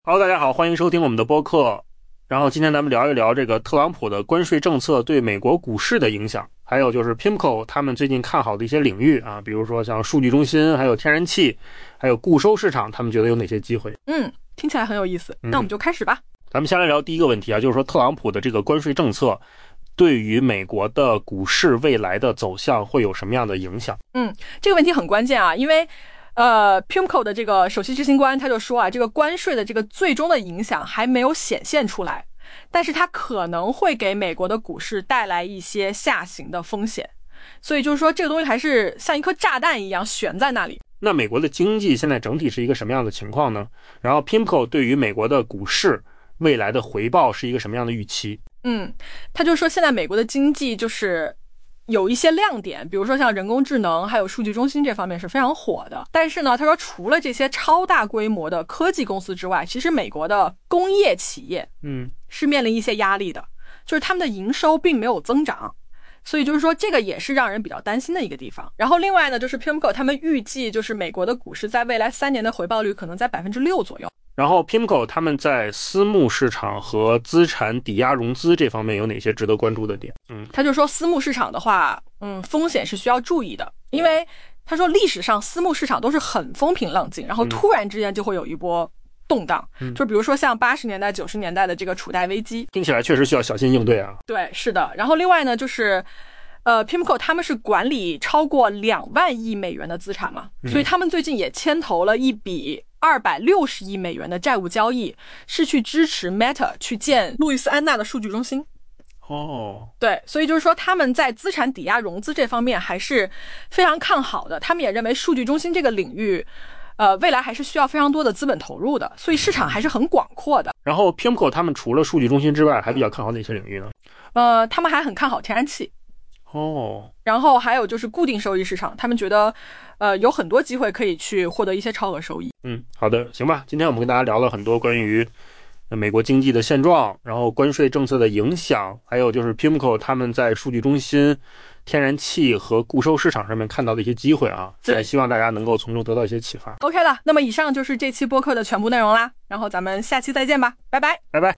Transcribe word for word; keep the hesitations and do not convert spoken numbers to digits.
Hello， 大家好，欢迎收听我们的播客。然后今天咱们聊一聊这个特朗普的关税政策对美国股市的影响，还有就是 PIMCO 他们最近看好的一些领域啊，比如说像数据中心，还有天然气，还有固收市场，他们觉得有哪些机会？ 嗯，听起来很有意思。那我们就开始吧。 嗯、咱们先来聊第一个问题啊，就是说特朗普的这个关税政策对于美国的股市未来的走向会有什么样的影响？ 嗯，这个问题很关键啊，因为呃 PIMCO 的这个首席执行官他就说啊，这个关税的这个最终的影响还没有显现出来，但是它可能会给美国的股市带来一些下行的风险，所以就是说这个东西还是像一颗炸弹一样悬在那里。 那美国的经济现在整体是一个什么样的情况呢？然后 PIMCO 对于美国的股市未来的回报是一个什么样的预期？ 嗯，他就说现在美国的经济就是有一些亮点，比如说像人工智能还有数据中心这方面是非常火的。但是呢，他说除了这些超大规模的科技公司之外，其实美国的工业企业嗯是面临一些压力的，就是他们的营收并没有增长，所以就是说这个也是让人比较担心的一个地方。然后另外呢，就是 PIMCO 他们预计就是美国的股市在未来三年的回报率可能在 百分之六 左右。 然后 PIMCO 他们在私募市场和资产抵押融资这方面有哪些值得关注的点？ 嗯，他就说私募市场的话，嗯，风险是需要注意的，因为他说历史上私募市场都是很风平浪静，然后突然之间就会有一波动荡，嗯、就比如说像八十年代、九十年代的这个储贷危机， 听起来确实需要小心应对啊。 对，是的。然后另外呢，就是呃 PIMCO 他们是管理超过两万亿美元的资产嘛，所以他们最近也牵头了一笔二百六十亿美元的债务交易，是去支持 Meta 去建路易斯安那的数据中心。 哦， 对，所以就是说他们在资产抵押融资这方面还是非常看好的。他们也认为数据中心这个领域呃，未来还是需要非常多的资本投入的，所以市场还是很广阔的。 然后 PIMCO 他们除了数据中心之外还比较看好哪些领域呢？ 呃，他们还很看好天然气。 哦， 然后还有就是固定收益市场，他们觉得呃有很多机会可以去获得一些超额收益。 嗯，好的，行吧。今天我们跟大家聊了很多关于美国经济的现状，然后关税政策的影响，还有就是 PIMCO 他们在数据中心、天然气和固收市场上面看到的一些机会啊，也希望大家能够从中得到一些启发。 OK 了，那么以上就是这期播客的全部内容啦，然后咱们下期再见吧，拜拜， 拜拜。